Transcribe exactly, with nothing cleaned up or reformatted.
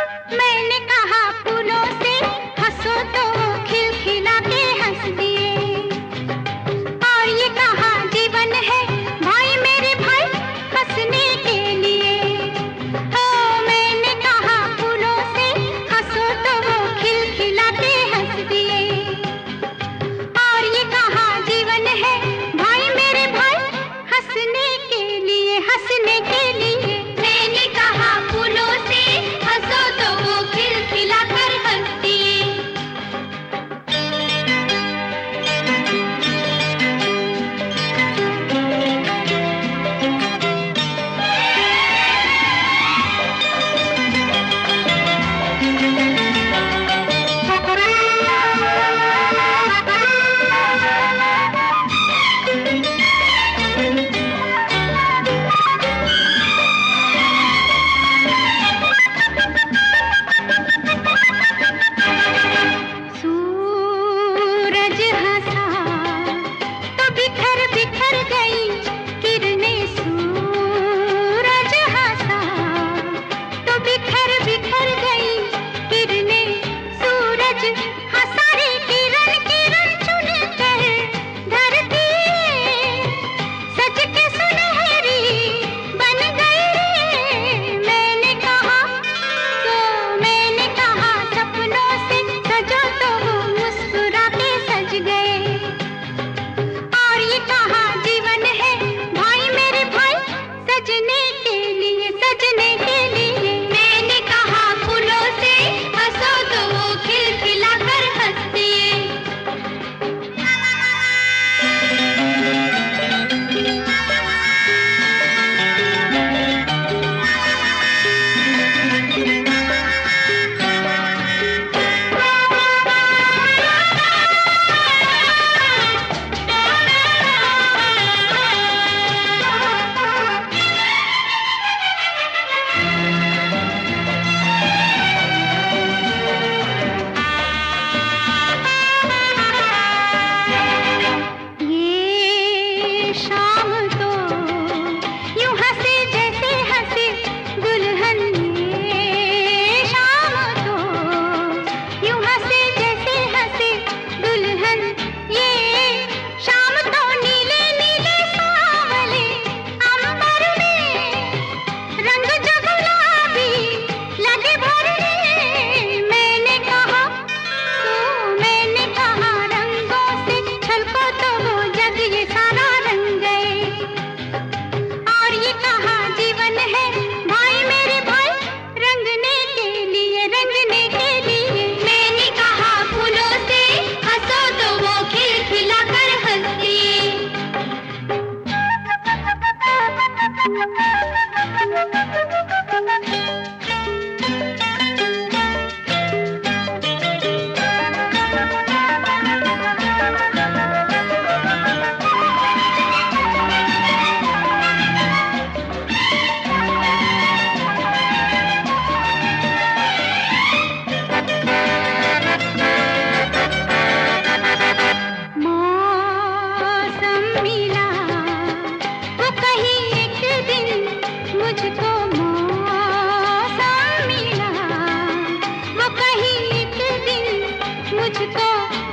मैंने कहा फूलों से हंसो तो वो खिलखिला के हंस दिए, और ये कहा जीवन है भाई मेरे भाई हंसने के लिए। ओ मैंने कहा फूलों से हंसो तो वो खिलखिला के हंस दिए, और ये कहा जीवन है भाई मेरे भाई हंसने के लिए, हंसने के लिए। मैंने कहा फूलों से हंसो तो वो खिलखिला कर हंस दिए। सूरज हंसा तो बिखर बिखर गई किरणें, सूरज हंसा तो बिखर बिखर गई किरणें, सूरज हंसा रे किरण किरण चुन कर धरती सज के सुनहरी बन गई रे। मैंने कहा तो मैंने कहा सपनों से सजो तो वो मुस्कुराते सज गए, और ये कहा जीवन है भाई मेरे भाई सजने के लिए, सजने के लिए। मैंने कहा फूलों से हंसो तो वो खिलखिला कर हंस दिए। ये शाम तो यूं हंसे जैसे हंसे दुल्हन, ये शाम तो यूं हंसे जैसे हंसे दुल्हन, ये शाम तो नीले नीले सांवले अंबर में रंग जो गुलाबी लगे भरने। मैंने कहा तो मैंने कहा रंगों से छलको तो वो जग ये सारा रंग गए, और ये कहा जीवन है भाई मेरे भाई रंगने के लिए, रंगने के लिए। मैंने कहा फूलों से हंसो तो वो खिलखिला कर हंस दिए। मौसम मिला वो कहीं एक दिन मुझको, मौसम मिला वो कहीं एक दिन मुझको।